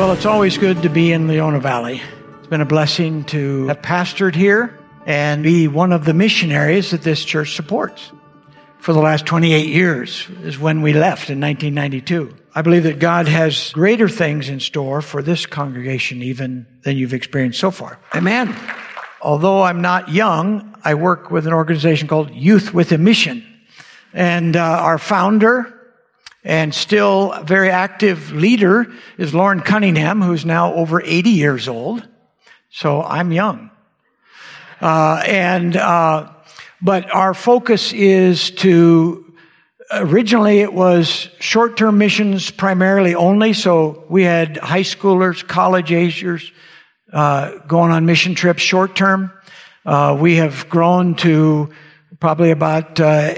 Well, it's always good to be in Leona Valley. It's been a blessing to have pastored here and be one of the missionaries that this church supports. For the last 28 years is when we left in 1992. I believe that God has greater things in store for this congregation even than you've experienced so far. Amen. Although I'm not young, I work with an organization called Youth with a Mission. And our founder and still very active leader is Lauren Cunningham, who's now over 80 years old. So I'm young. But our focus is originally it was short-term missions primarily only. So we had high schoolers, college agers, going on mission trips short-term. We have grown to probably about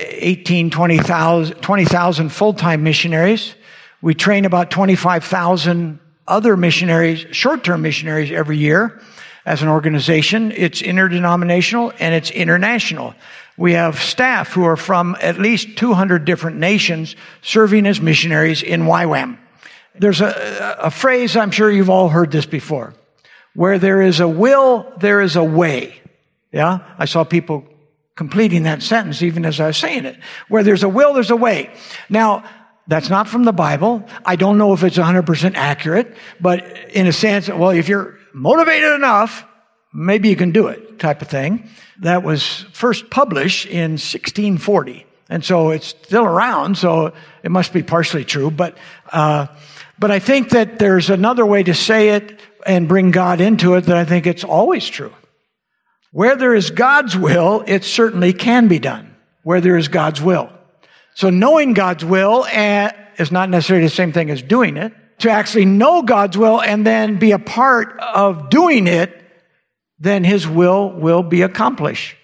20,000 full-time missionaries. We train about 25,000 other missionaries, short-term missionaries every year as an organization. It's interdenominational and it's international. We have staff who are from at least 200 different nations serving as missionaries in YWAM. There's a phrase, I'm sure you've all heard this before. Where there is a will, there is a way. Yeah? I saw people completing that sentence even as I was saying it. Where there's a will, there's a way. Now, that's not from the Bible. I don't know if it's 100% accurate, but in a sense, well, if you're motivated enough, maybe you can do it type of thing. That was first published in 1640. And so it's still around, so it must be partially true. But I think that there's another way to say it and bring God into it that I think it's always true. Where there is God's will, it certainly can be done. Where there is God's will. So knowing God's will is not necessarily the same thing as doing it. To actually know God's will and then be a part of doing it, then His will be accomplished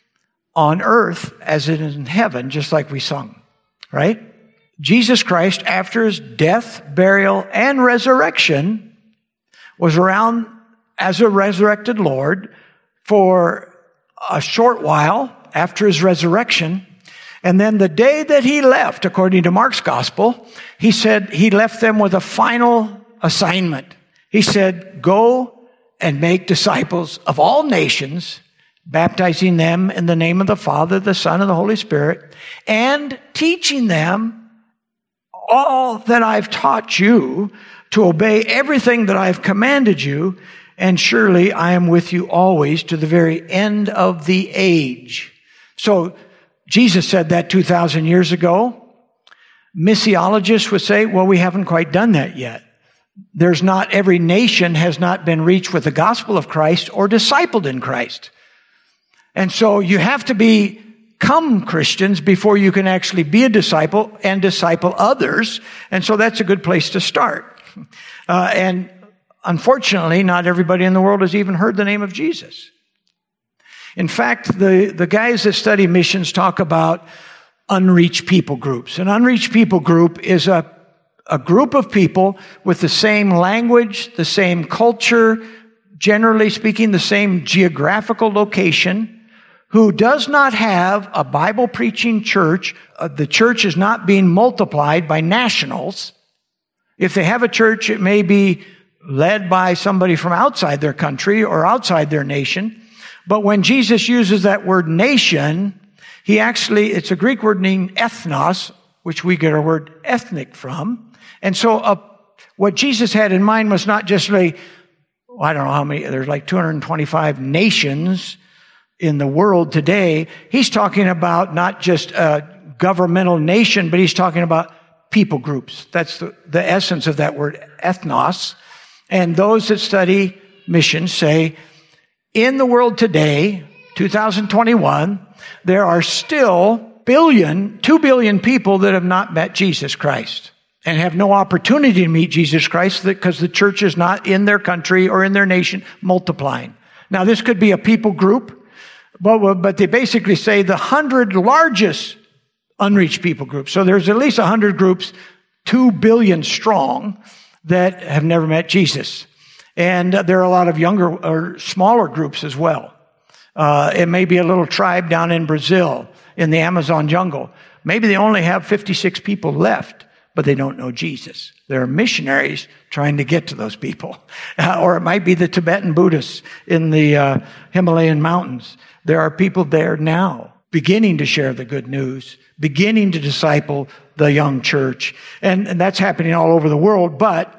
on earth as it is in heaven, just like we sung. Right? Jesus Christ, after His death, burial, and resurrection, was around as a resurrected Lord for a short while after His resurrection. And then the day that He left, according to Mark's gospel, He said He left them with a final assignment. He said, go and make disciples of all nations, baptizing them in the name of the Father, the Son, and the Holy Spirit, and teaching them all that I've taught you, to obey everything that I've commanded you, and surely I am with you always to the very end of the age. So Jesus said that 2,000 years ago. Missiologists would say, well, we haven't quite done that yet. Every nation has not been reached with the gospel of Christ or discipled in Christ. And so you have to become Christians before you can actually be a disciple and disciple others. And so that's a good place to start. And unfortunately, not everybody in the world has even heard the name of Jesus. In fact, the guys that study missions talk about unreached people groups. An unreached people group is a group of people with the same language, the same culture, generally speaking, the same geographical location, who does not have a Bible-preaching church. The church is not being multiplied by nationals. If they have a church, it may be led by somebody from outside their country or outside their nation. But when Jesus uses that word nation, it's a Greek word named ethnos, which we get our word ethnic from. And so what Jesus had in mind was not just I don't know how many, there's like 225 nations in the world today. He's talking about not just a governmental nation, but he's talking about people groups. That's the essence of that word ethnos. And those that study missions say, in the world today, 2021, there are still 2 billion people that have not met Jesus Christ and have no opportunity to meet Jesus Christ because the church is not in their country or in their nation multiplying. Now, this could be a people group, but they basically say the 100 largest unreached people groups. So there's at least 100 groups, 2 billion strong, that have never met Jesus. And there are a lot of younger or smaller groups as well. It may be a little tribe down in Brazil in the Amazon jungle. Maybe they only have 56 people left, but they don't know Jesus. There are missionaries trying to get to those people. Or it might be the Tibetan Buddhists in the Himalayan mountains. There are people there now beginning to share the good news, beginning to disciple the young church. And that's happening all over the world. But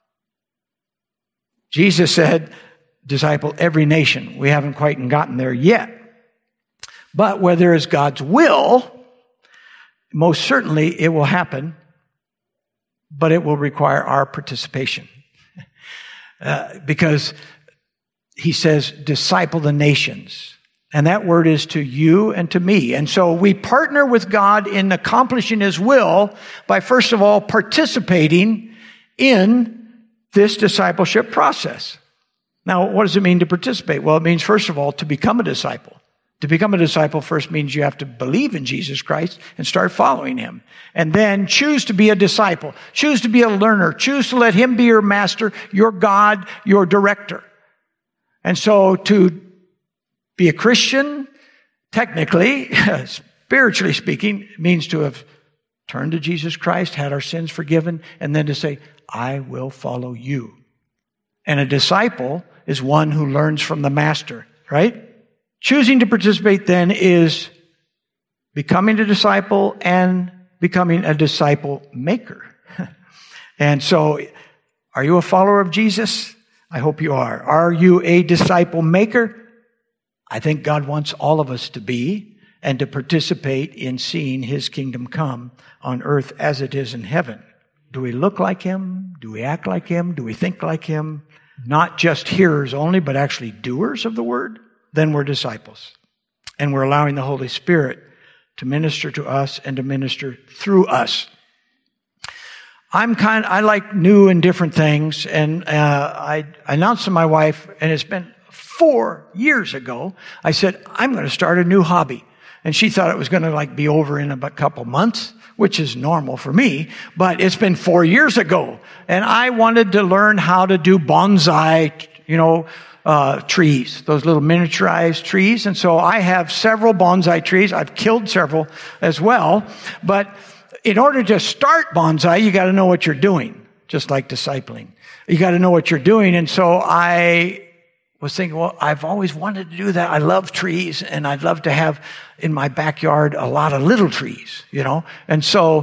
Jesus said, disciple every nation. We haven't quite gotten there yet. But where there is God's will, most certainly it will happen, but it will require our participation. Because he says, disciple the nations. And that word is to you and to me. And so we partner with God in accomplishing his will by, first of all, participating in this discipleship process. Now, what does it mean to participate? Well, it means, first of all, to become a disciple. To become a disciple first means you have to believe in Jesus Christ and start following him. And then choose to be a disciple. Choose to be a learner. Choose to let him be your master, your God, your director. And so to be a Christian, technically, spiritually speaking, means to have turned to Jesus Christ, had our sins forgiven, and then to say, I will follow you. And a disciple is one who learns from the master, right? Choosing to participate then is becoming a disciple and becoming a disciple maker. And so, are you a follower of Jesus? I hope you are. Are you a disciple maker? I think God wants all of us to be and to participate in seeing his kingdom come on earth as it is in heaven. Do we look like him? Do we act like him? Do we think like him? Not just hearers only, but actually doers of the word? Then we're disciples. And we're allowing the Holy Spirit to minister to us and to minister through us. I like new and different things, and I announced to my wife, and it's been 4 years ago, I said, I'm going to start a new hobby. And she thought it was going to be over in a couple months, which is normal for me, but it's been 4 years ago. And I wanted to learn how to do bonsai, trees, those little miniaturized trees. And so I have several bonsai trees. I've killed several as well. But in order to start bonsai, you got to know what you're doing, just like discipling. You got to know what you're doing. And so I was thinking, well, I've always wanted to do that. I love trees, and I'd love to have in my backyard a lot of little trees, And so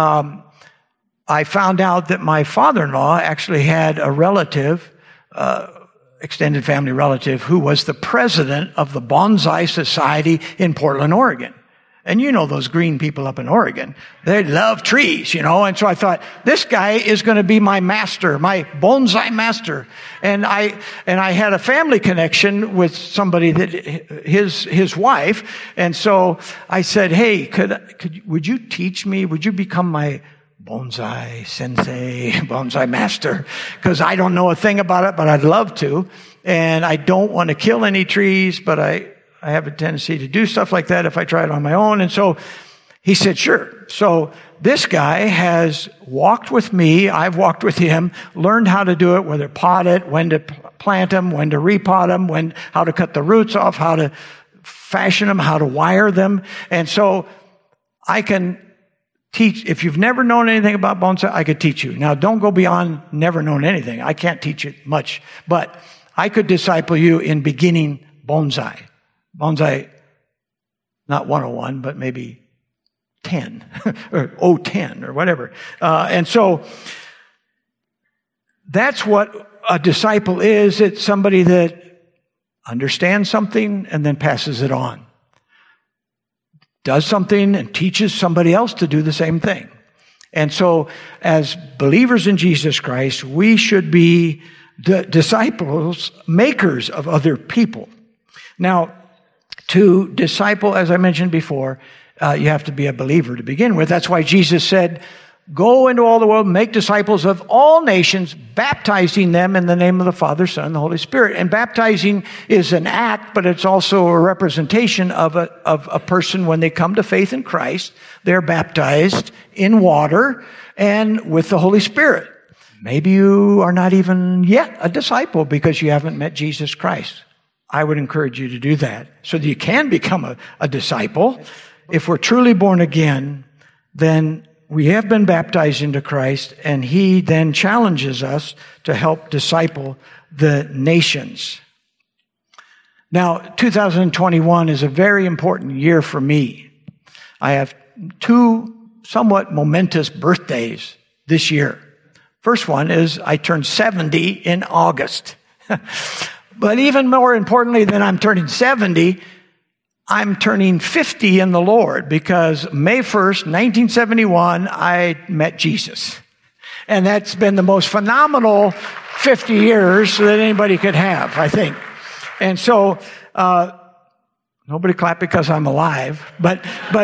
I found out that my father-in-law actually had a relative, extended family relative, who was the president of the Bonsai Society in Portland, Oregon. And you know those green people up in Oregon. They love trees, And so I thought, this guy is going to be my master, my bonsai master. And I had a family connection with somebody that his wife. And so I said, hey, would you teach me? Would you become my bonsai sensei, bonsai master? Because I don't know a thing about it, but I'd love to. And I don't want to kill any trees, but I have a tendency to do stuff like that if I try it on my own. And so he said, sure. So this guy has walked with me. I've walked with him, learned how to do it, whether pot it, when to plant them, when to repot them, how to cut the roots off, how to fashion them, how to wire them. And so I can teach. If you've never known anything about bonsai, I could teach you. Now, don't go beyond never known anything. I can't teach it much, but I could disciple you in beginning bonsai. Bonsai, not 101, but maybe 10 or 010 or whatever. And so that's what a disciple is. It's somebody that understands something and then passes it on. Does something and teaches somebody else to do the same thing. And so as believers in Jesus Christ, we should be disciples, makers of other people. Now, to disciple, as I mentioned before, you have to be a believer to begin with. That's why Jesus said, go into all the world, make disciples of all nations, baptizing them in the name of the Father, Son, and the Holy Spirit. And baptizing is an act, but it's also a representation of a person when they come to faith in Christ. They're baptized in water and with the Holy Spirit. Maybe you are not even yet a disciple because you haven't met Jesus Christ. I would encourage you to do that so that you can become a disciple. If we're truly born again, then we have been baptized into Christ, and he then challenges us to help disciple the nations. Now, 2021 is a very important year for me. I have 2 somewhat momentous birthdays this year. First one is I turned 70 in August. But even more importantly than I'm turning 70, I'm turning 50 in the Lord, because May 1st, 1971, I met Jesus. And that's been the most phenomenal 50 years that anybody could have, I think. And so, nobody clap because I'm alive, but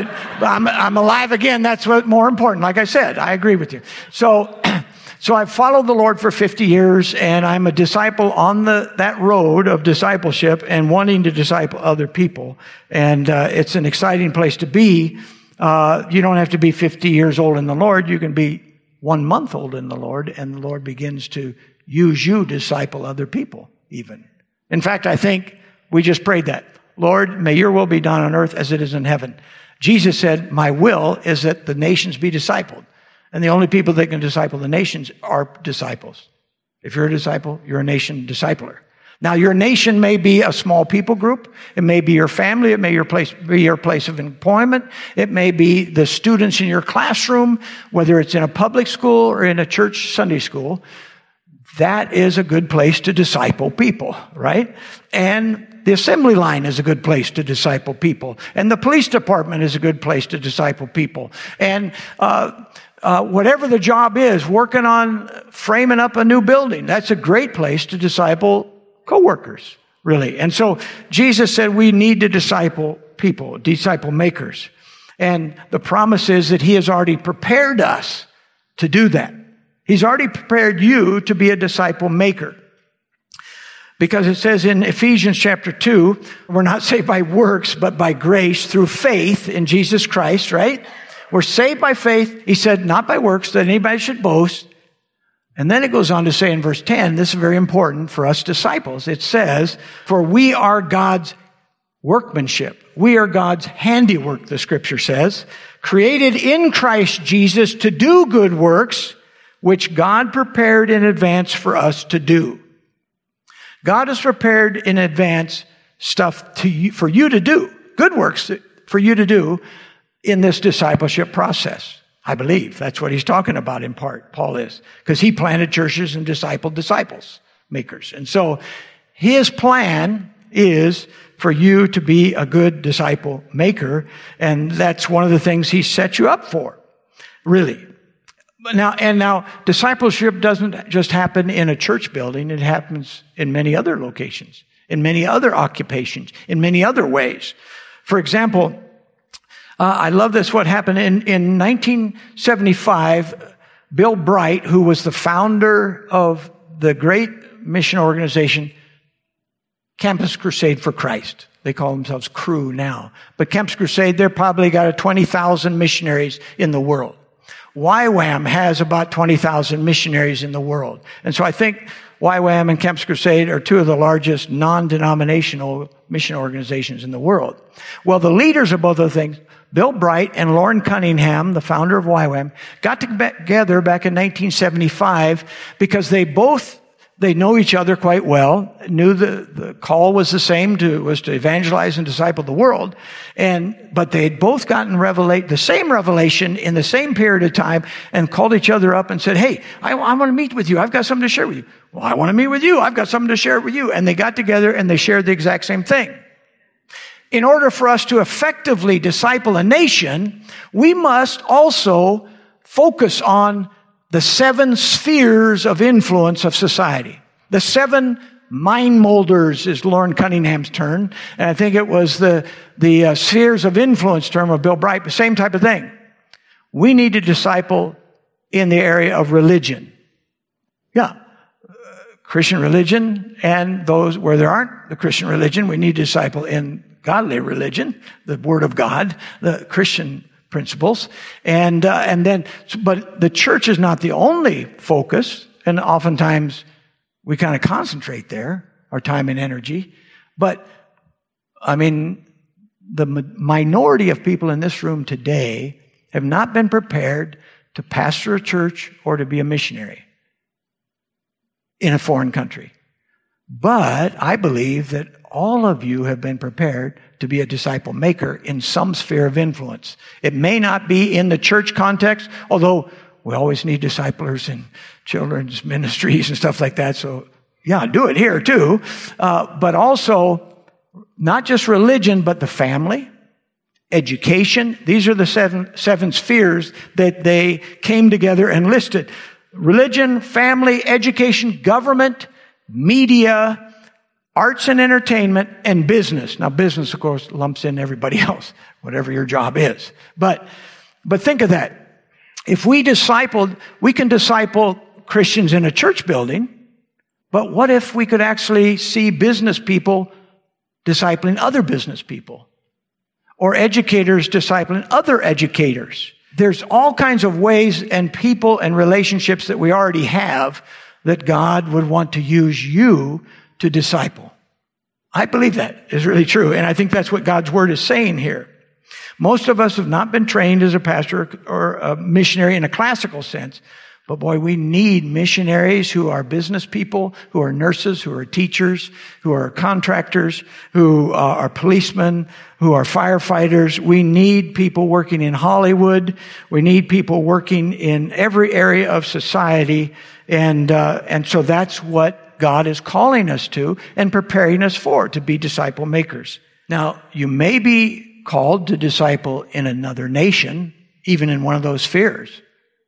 I'm alive again. That's what more important. Like I said, I agree with you. So I've followed the Lord for 50 years, and I'm a disciple on that road of discipleship and wanting to disciple other people. And it's an exciting place to be. You don't have to be 50 years old in the Lord. You can be 1 month old in the Lord, and the Lord begins to use you to disciple other people even. In fact, I think we just prayed that. Lord, may your will be done on earth as it is in heaven. Jesus said, my will is that the nations be discipled. And the only people that can disciple the nations are disciples. If you're a disciple, you're a nation discipler. Now, your nation may be a small people group. It may be your family. It may be your place of employment. It may be the students in your classroom, whether it's in a public school or in a church Sunday school. That is a good place to disciple people, right? And the assembly line is a good place to disciple people. And the police department is a good place to disciple people. And whatever the job is, working on framing up a new building, that's a great place to disciple coworkers, really. And so Jesus said we need to disciple people, disciple makers. And the promise is that he has already prepared us to do that. He's already prepared you to be a disciple maker. Because it says in Ephesians chapter 2, we're not saved by works, but by grace through faith in Jesus Christ, right? We're saved by faith. He said, not by works, that anybody should boast. And then it goes on to say in verse 10, this is very important for us disciples. It says, for we are God's workmanship. We are God's handiwork, the scripture says, created in Christ Jesus to do good works, which God prepared in advance for us to do. God has prepared in advance stuff for you to do, good works for you to do in this discipleship process. I believe that's what he's talking about in part, Paul is, because he planted churches and discipled disciples, makers. And so his plan is for you to be a good disciple maker, and that's one of the things he set you up for, really. Now, discipleship doesn't just happen in a church building. It happens in many other locations, in many other occupations, in many other ways. For example, I love this, what happened in 1975, Bill Bright, who was the founder of the great mission organization, Campus Crusade for Christ. They call themselves Cru now. But Campus Crusade, they're probably got 20,000 missionaries in the world. YWAM has about 20,000 missionaries in the world. And so I think YWAM and Campus Crusade are 2 of the largest non-denominational mission organizations in the world. Well, the leaders of both of the things, Bill Bright and Loren Cunningham, the founder of YWAM, got together back in 1975 because they know each other quite well, knew the call was the same, was to evangelize and disciple the world. But they had both gotten the same revelation in the same period of time and called each other up and said, hey, I want to meet with you. I've got something to share with you. Well, I want to meet with you. I've got something to share with you. And they got together and they shared the exact same thing. In order for us to effectively disciple a nation, we must also focus on the 7 spheres of influence of society. The 7 mind molders is Loren Cunningham's term. And I think it was the spheres of influence term of Bill Bright, the same type of thing. We need to disciple in the area of religion. Yeah. Christian religion, and those where there aren't the Christian religion, we need to disciple in godly religion, the Word of God, the Christian principles. But the church is not the only focus, and oftentimes we kind of concentrate there, our time and energy. But, the minority of people in this room today have not been prepared to pastor a church or to be a missionary in a foreign country. But I believe that all of you have been prepared to be a disciple maker in some sphere of influence. It may not be in the church context, although we always need disciplers in children's ministries and stuff like that. So yeah, do it here too. But also not just religion, but the family, education. These are the seven spheres that they came together and listed. Religion, family, education, government, media, arts and entertainment, and business. Now, business, of course, lumps in everybody else, whatever your job is. But think of that. If we can disciple Christians in a church building, but what if we could actually see business people discipling other business people? Or educators discipling other educators? There's all kinds of ways and people and relationships that we already have that God would want to use you to disciple. I believe that is really true, and I think that's what God's Word is saying here. Most of us have not been trained as a pastor or a missionary in a classical sense, but boy, we need missionaries who are business people, who are nurses, who are teachers, who are contractors, who are policemen, who are firefighters. We need people working in Hollywood. We need people working in every area of society. And so that's what God is calling us to and preparing us for, to be disciple makers. Now, you may be called to disciple in another nation, even in one of those spheres.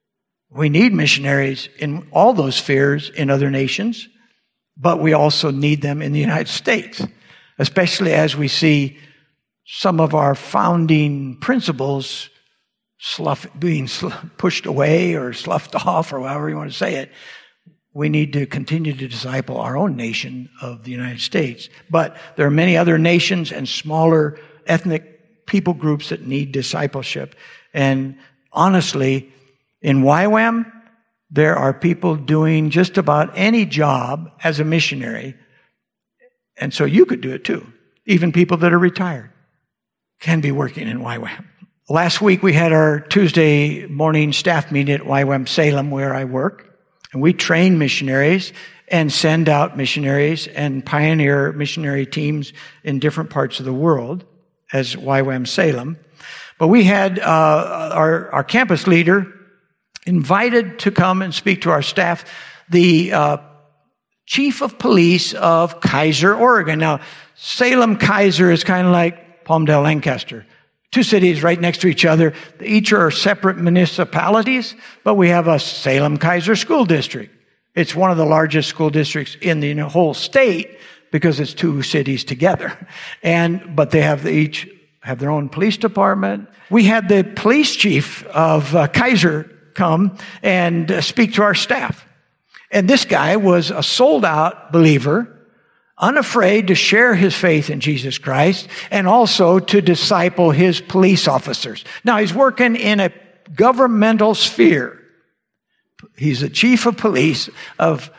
We need missionaries in all those spheres in other nations, but we also need them in the United States, especially as we see some of our founding principles being pushed away or sloughed off, or however you want to say it. We need to continue to disciple our own nation of the United States. But there are many other nations and smaller ethnic people groups that need discipleship. And honestly, in YWAM, there are people doing just about any job as a missionary. And so you could do it too. Even people that are retired can be working in YWAM. Last week we had our Tuesday morning staff meeting at YWAM Salem, where I work. And we train missionaries and send out missionaries and pioneer missionary teams in different parts of the world as YWAM Salem. But we had our campus leader invited to come and speak to our staff, the chief of police of Keizer, Oregon. Now, Salem-Keizer is kind of like Palmdale, Lancaster. Two cities right next to each other. Each are separate municipalities, but we have a Salem-Keizer school district. It's one of the largest school districts in the whole state because it's two cities together. But they each have their own police department. We had the police chief of Keizer come and speak to our staff. And this guy was a sold-out believer, unafraid to share his faith in Jesus Christ and also to disciple his police officers. Now, he's working in a governmental sphere. He's the chief of police of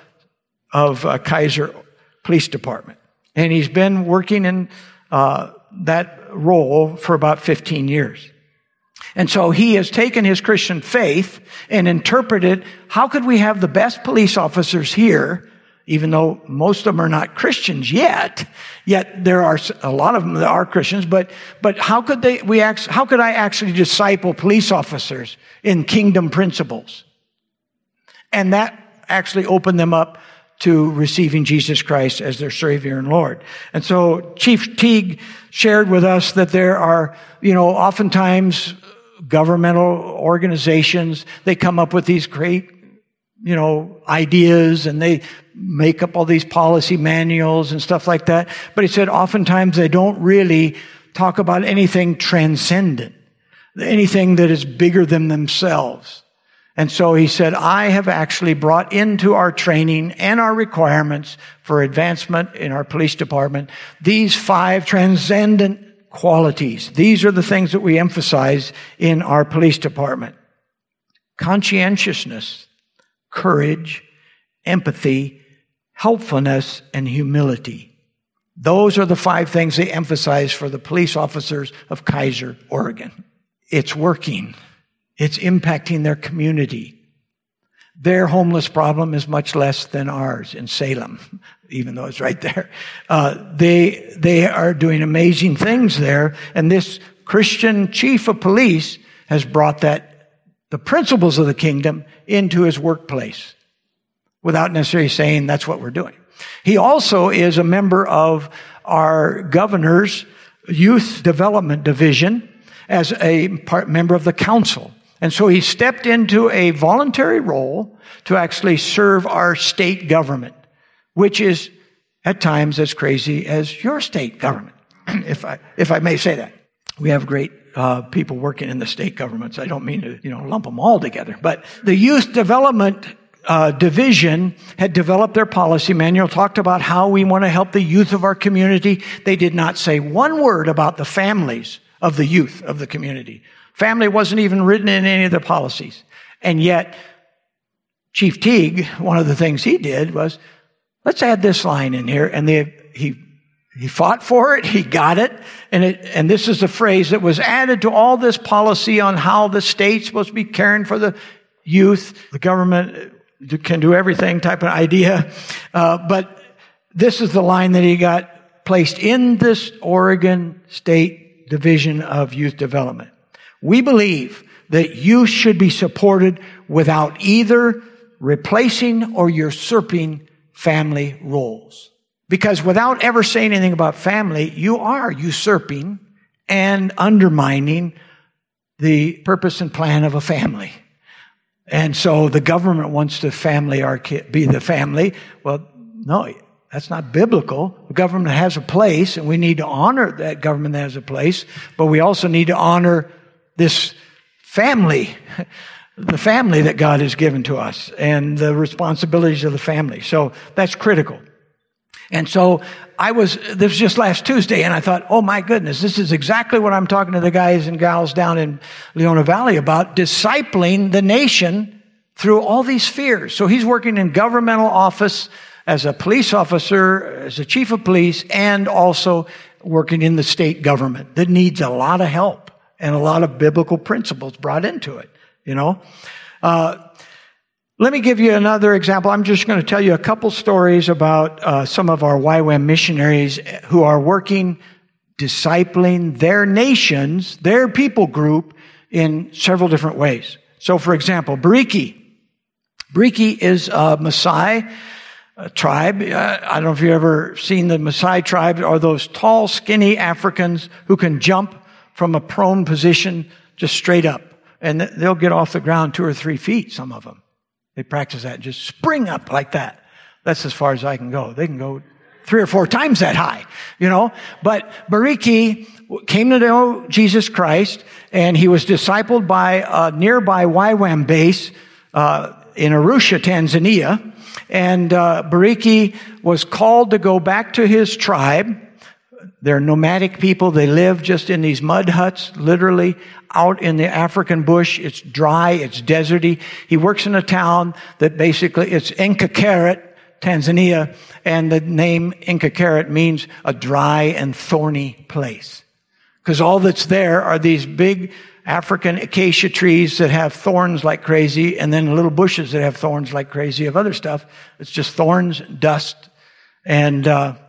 Keizer Police Department. And he's been working in that role for about 15 years. And so he has taken his Christian faith and interpreted, how could we have the best police officers here, even though most of them are not Christians yet there are a lot of them that are Christians, but how could I actually disciple police officers in kingdom principles? And that actually opened them up to receiving Jesus Christ as their Savior and Lord. And so Chief Teague shared with us that there are, oftentimes governmental organizations, they come up with these great, ideas, and they make up all these policy manuals and stuff like that. But he said oftentimes they don't really talk about anything transcendent, anything that is bigger than themselves. And so he said, I have actually brought into our training and our requirements for advancement in our police department these 5 transcendent qualities. These are the things that we emphasize in our police department: conscientiousness, courage, empathy, helpfulness, and humility. Those are the 5 things they emphasize for the police officers of Keizer, Oregon. It's working. It's impacting their community. Their homeless problem is much less than ours in Salem, even though it's right there. They are doing amazing things there, and this Christian chief of police has brought the principles of the kingdom into his workplace without necessarily saying that's what we're doing. He also is a member of our governor's youth development division as a member of the council. And so he stepped into a voluntary role to actually serve our state government, which is at times as crazy as your state government, if I may say that. We have great people working in the state governments. I don't mean to, lump them all together. But the youth development division had developed their policy manual, talked about how we want to help the youth of our community. They did not say one word about the families of the youth of the community. Family wasn't even written in any of their policies. And yet, Chief Teague, one of the things he did was, let's add this line in here. And he fought for it. He got it. And this is the phrase that was added to all this policy on how the state's supposed to be caring for the youth. The government can do everything type of idea. But this is the line that he got placed in this Oregon State Division of Youth Development. We believe that youth should be supported without either replacing or usurping family roles. Because without ever saying anything about family, you are usurping and undermining the purpose and plan of a family. And so the government wants to be the family. Well, no, that's not biblical. The government has a place, and we need to honor that government that has a place, but we also need to honor this family, the family that God has given to us, and the responsibilities of the family. So that's critical. And so this was just last Tuesday, and I thought, oh my goodness, this is exactly what I'm talking to the guys and gals down in Leona Valley about, discipling the nation through all these spheres. So he's working in governmental office as a police officer, as a chief of police, and also working in the state government that needs a lot of help and a lot of biblical principles brought into it, Let me give you another example. I'm just going to tell you a couple stories about some of our YWAM missionaries who are working, discipling their nations, their people group, in several different ways. So, for example, Bariki. Bariki is a Maasai tribe. I don't know if you've ever seen the Maasai tribe, or those tall, skinny Africans who can jump from a prone position just straight up. And they'll get off the ground 2 or 3 feet, some of them. They practice that, just spring up like that. That's as far as I can go. They can go 3 or 4 times that high, But Bariki came to know Jesus Christ, and he was discipled by a nearby YWAM base in Arusha, Tanzania. And Bariki was called to go back to his tribe. They're nomadic people. They live just in these mud huts, literally out in the African bush. It's dry. It's deserty. He works in a town that basically, it's Nkakeret, Tanzania, and the name Nkakeret means a dry and thorny place. Because all that's there are these big African acacia trees that have thorns like crazy, and then little bushes that have thorns like crazy of other stuff. It's just thorns, dust, and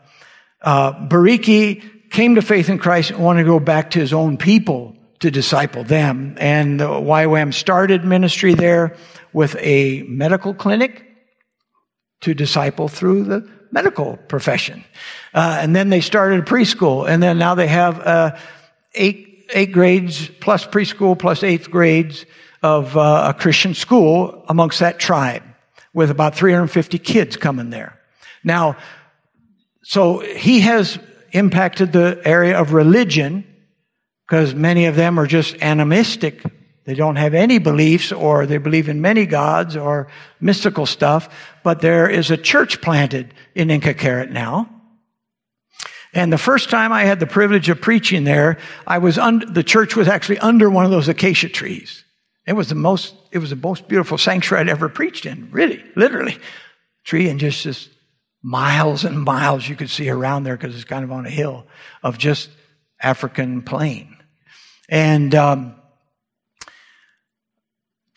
Bariki came to faith in Christ and wanted to go back to his own people to disciple them. And the YWAM started ministry there with a medical clinic to disciple through the medical profession. And then they started a preschool. And then now they have 8 grades plus preschool plus 8th grades of a Christian school amongst that tribe, with about 350 kids coming there. Now, so he has impacted the area of religion, because many of them are just animistic. They don't have any beliefs, or they believe in many gods or mystical stuff. But there is a church planted in Nkakeret now. And the first time I had the privilege of preaching there, the church was actually under one of those acacia trees. It was the most beautiful sanctuary I'd ever preached in, really, literally. Tree, and just miles and miles you could see around there, because it's kind of on a hill of just African plain. And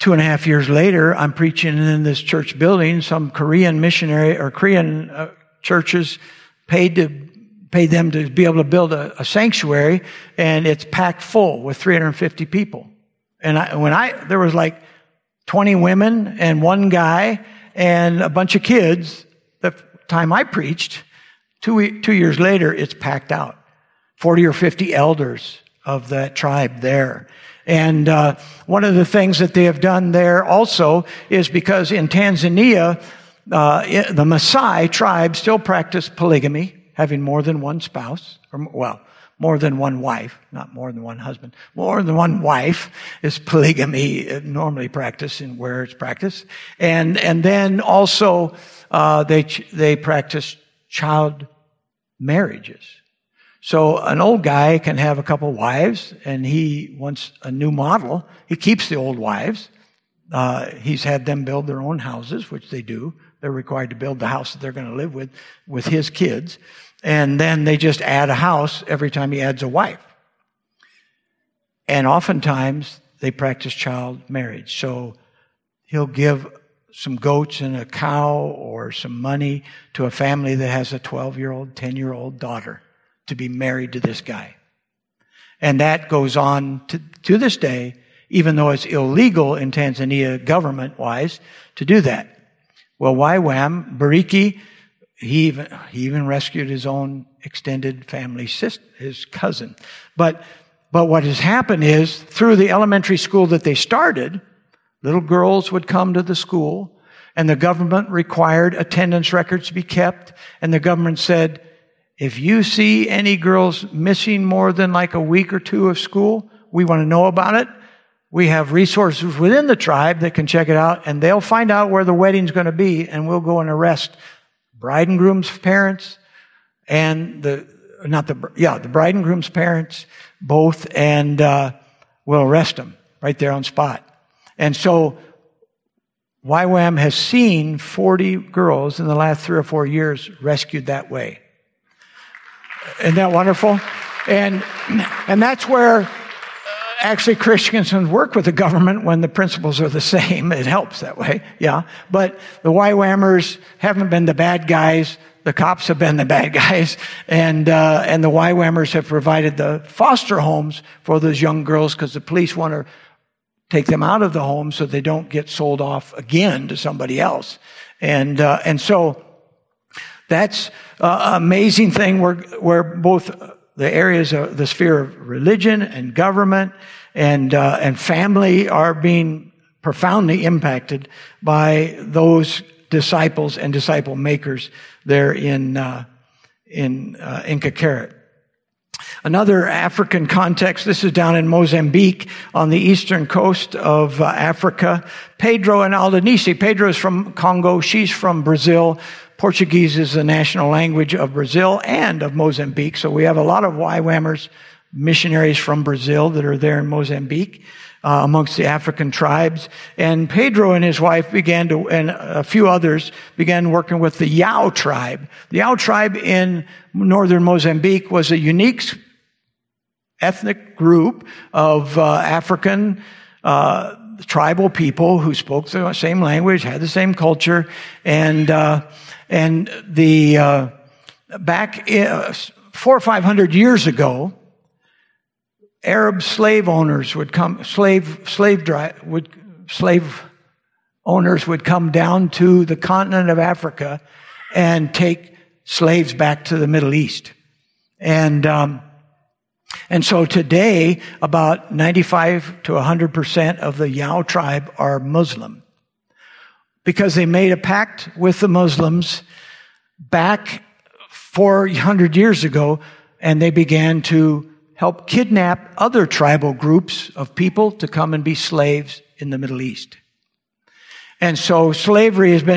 2.5 years later, I'm preaching in this church building. Some Korean missionary or Korean churches paid them to be able to build a sanctuary, and it's packed full with 350 people. And there was like 20 women and one guy and a bunch of kids. The time I preached, 2 years later, it's packed out. 40 or 50 elders of that tribe there. And one of the things that they have done there also is because in Tanzania, the Maasai tribe still practice polygamy, having more than one spouse, more than one wife, not more than one husband. More than one wife is polygamy normally practiced and where it's practiced. And then also, they practice child marriages. So an old guy can have a couple wives and he wants a new model. He keeps the old wives. He's had them build their own houses, which they do. They're required to build the house that they're going to live with his kids. And then they just add a house every time he adds a wife. And oftentimes they practice child marriage. So he'll give some goats and a cow or some money to a family that has a 12-year-old, 10-year-old daughter to be married to this guy. And that goes on to this day, even though it's illegal in Tanzania government-wise to do that. Well, YWAM, Bariki, he even rescued his own extended family sister, his cousin. But what has happened is, through the elementary school that they started, little girls would come to the school, and the government required attendance records to be kept, and the government said, if you see any girls missing more than like a week or two of school, we want to know about it. We have resources within the tribe that can check it out, and they'll find out where the wedding's going to be, and we'll go and arrest bride and groom's parents and the bride and groom's parents both, and we'll arrest them right there on spot. And so YWAM has seen 40 girls in the last 3 or 4 years rescued that way. Isn't that wonderful? And that's where actually Christians can work with the government when the principles are the same. It helps that way, yeah. But the YWAMers haven't been the bad guys. The cops have been the bad guys. And the YWAMers have provided the foster homes for those young girls because the police want to take them out of the home so they don't get sold off again to somebody else. And so that's an amazing thing where both the areas of the sphere of religion and government and family are being profoundly impacted by those disciples and disciple makers there in Nkakeret. Another African context, this is down in Mozambique on the eastern coast of Africa. Pedro and Aldenice. Pedro is from Congo. She's from Brazil. Portuguese is the national language of Brazil and of Mozambique. So we have a lot of YWAMers, missionaries from Brazil that are there in Mozambique, amongst the African tribes. And Pedro and his wife and a few others began working with the Yao tribe. The Yao tribe in northern Mozambique was a unique ethnic group of African tribal people who spoke the same language, had the same culture, and back 400 or 500 years ago, Arab slave owners would come, slave owners would come down to the continent of Africa and take slaves back to the Middle East. And so today, about 95 to 100% of the Yao tribe are Muslim, because they made a pact with the Muslims back 400 years ago, and they began to help kidnap other tribal groups of people to come and be slaves in the Middle East. And so slavery has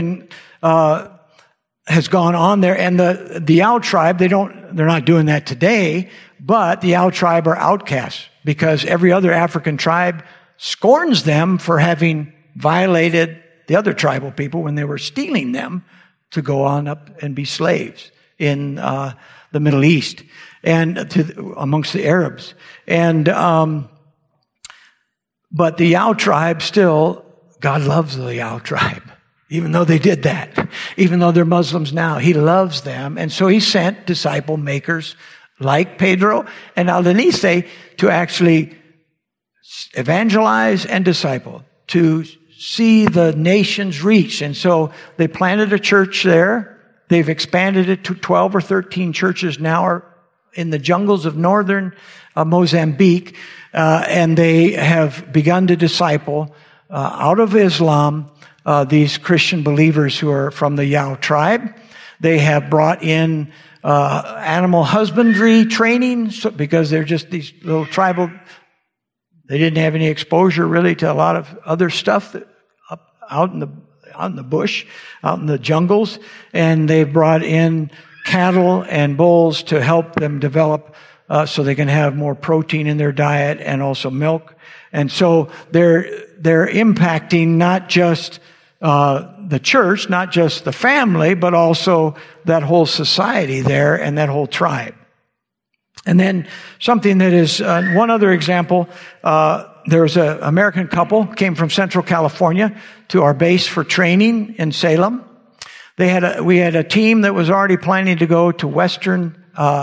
gone on there, and the Yao tribe, they're not doing that today, but the Yao tribe are outcasts because every other African tribe scorns them for having violated the other tribal people when they were stealing them to go on up and be slaves in the Middle East and amongst the Arabs. And but the Yao tribe still God loves the Yao tribe. Even though they did that, even though they're Muslims now, He loves them. And so He sent disciple makers like Pedro and Aldenice to actually evangelize and disciple, to see the nations reached. And so they planted a church there. They've expanded it to 12 or 13 churches now are in the jungles of northern Mozambique. And they have begun to disciple out of Islam these Christian believers who are from the Yao tribe. They have brought in animal husbandry training because they're just these little tribal. They didn't have any exposure really to a lot of other stuff out in the bush, out in the jungles, and they brought in cattle and bulls to help them develop so they can have more protein in their diet and also milk. And so they're impacting not just the church, not just the family, but also that whole society there and that whole tribe. And then something that is one other example, there was an American couple came from Central California to our base for training in Salem. We had a team that was already planning to go to Western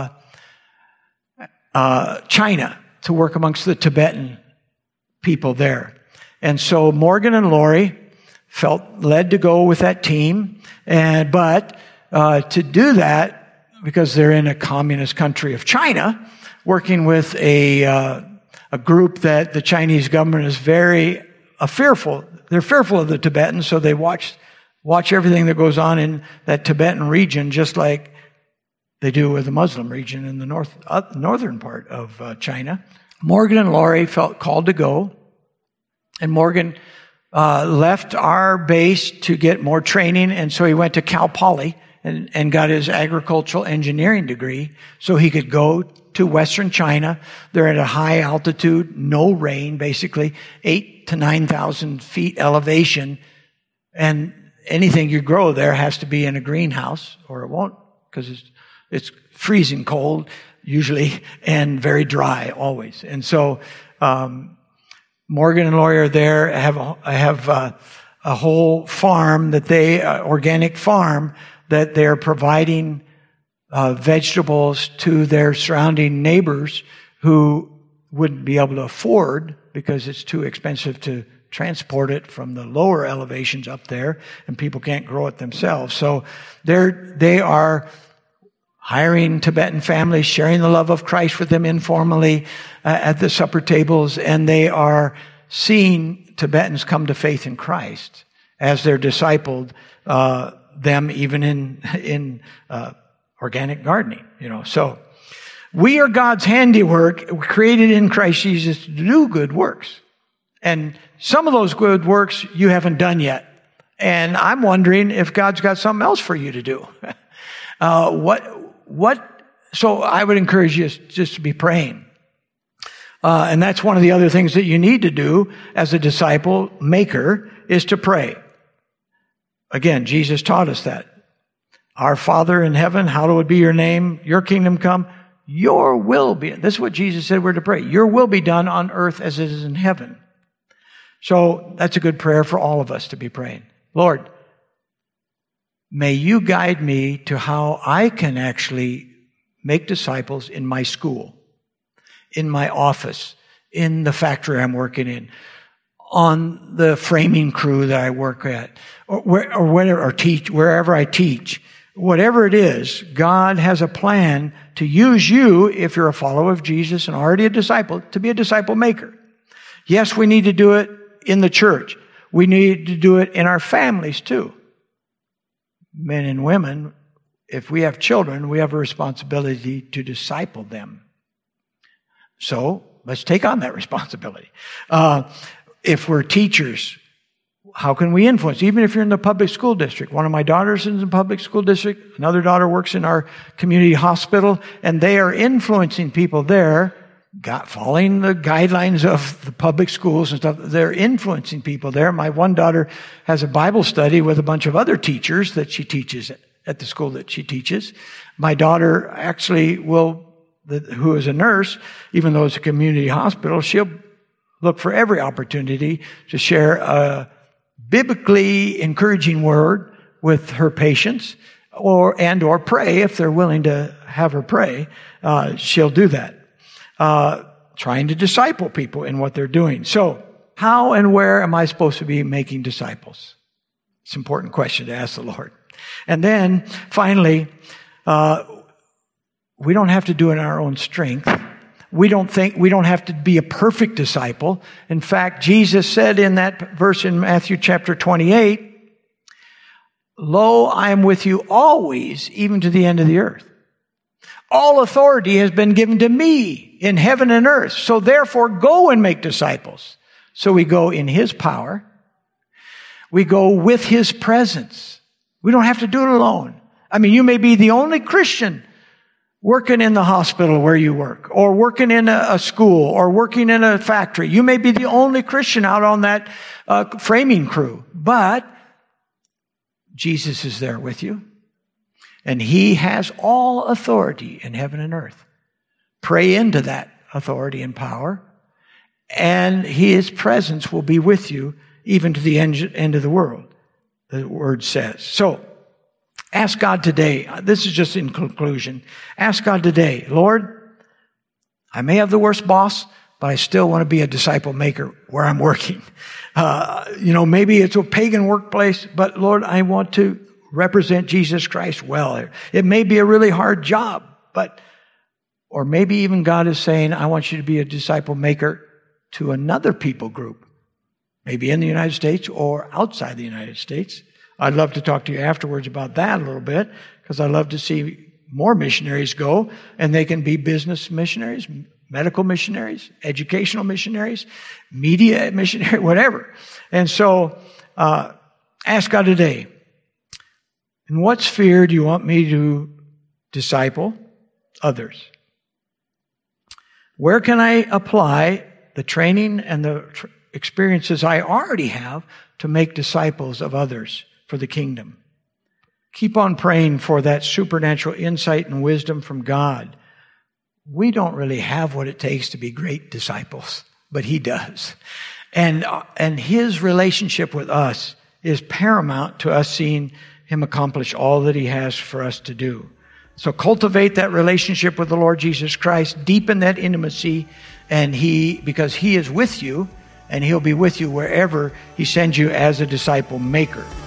China to work amongst the Tibetan people there. And so Morgan and Lori felt led to go with that team, but to do that, because they're in a communist country of China, working with a group that the Chinese government is very fearful. They're fearful of the Tibetans, so they watch everything that goes on in that Tibetan region, just like they do with the Muslim region in the northern part of China. Morgan and Lori felt called to go, and Morgan left our base to get more training, and so he went to Cal Poly and got his agricultural engineering degree so he could go to Western China. They're at a high altitude, no rain, basically 8,000 to 9,000 feet elevation, and anything you grow there has to be in a greenhouse or it won't, because it's freezing cold usually and very dry always. And so Morgan and Lori are there. I have a whole farm organic farm that they're providing vegetables to their surrounding neighbors who wouldn't be able to afford because it's too expensive to transport it from the lower elevations up there, and people can't grow it themselves. So they are hiring Tibetan families, sharing the love of Christ with them informally at the supper tables, and they are seeing Tibetans come to faith in Christ as they're discipled, them even in organic gardening, So we are God's handiwork, created in Christ Jesus to do good works. And some of those good works you haven't done yet. And I'm wondering if God's got something else for you to do. So I would encourage you just to be praying. And that's one of the other things that you need to do as a disciple maker is to pray. Again, Jesus taught us that. Our Father in heaven, hallowed be your name, your kingdom come, your will be. This is what Jesus said we're to pray. Your will be done on earth as it is in heaven. So that's a good prayer for all of us to be praying. Lord, may you guide me to how I can actually make disciples in my school, in my office, in the factory I'm working in, on the framing crew that I work at, or teach, wherever I teach. Whatever it is, God has a plan to use you, if you're a follower of Jesus and already a disciple, to be a disciple maker. Yes, we need to do it in the church. We need to do it in our families too. Men and women, if we have children, we have a responsibility to disciple them. So let's take on that responsibility. If we're teachers, how can we influence? Even if you're in the public school district. One of my daughters is in the public school district. Another daughter works in our community hospital, and they are influencing people there, following the guidelines of the public schools and stuff. They're influencing people there. My one daughter has a Bible study with a bunch of other teachers that she teaches at the school that she teaches. My daughter actually who is a nurse, even though it's a community hospital, she'll look for every opportunity to share a biblically encouraging word with her patients, or pray if they're willing to have her pray. She'll do that. Trying to disciple people in what they're doing. So, how and where am I supposed to be making disciples? It's an important question to ask the Lord. And then, finally, we don't have to do it in our own strength. We don't have to be a perfect disciple. In fact, Jesus said in that verse in Matthew chapter 28, "Lo, I am with you always, even to the end of the earth. All authority has been given to me in heaven and earth. So therefore, go and make disciples." So we go in His power. We go with His presence. We don't have to do it alone. I mean, you may be the only Christian working in the hospital where you work, or working in a school, or working in a factory. You may be the only Christian out on that framing crew. But Jesus is there with you. And He has all authority in heaven and earth. Pray into that authority and power. And His presence will be with you even to the end of the world, the Word says. So, ask God today. This is just in conclusion. Ask God today, Lord, I may have the worst boss, but I still want to be a disciple maker where I'm working. Maybe it's a pagan workplace, but Lord, I want to represent Jesus Christ well. It may be a really hard job, or maybe even God is saying, I want you to be a disciple maker to another people group, maybe in the United States or outside the United States. I'd love to talk to you afterwards about that a little bit, because I'd love to see more missionaries go, and they can be business missionaries, medical missionaries, educational missionaries, media missionaries, whatever. And so, ask God today, in what sphere do you want me to disciple others? Where can I apply the training and the experiences I already have to make disciples of others for the kingdom? Keep on praying for that supernatural insight and wisdom from God. We don't really have what it takes to be great disciples, but He does. And His relationship with us is paramount to us seeing Him accomplish all that He has for us to do. So cultivate that relationship with the Lord Jesus Christ, deepen that intimacy, and because He is with you, and He'll be with you wherever He sends you as a disciple maker.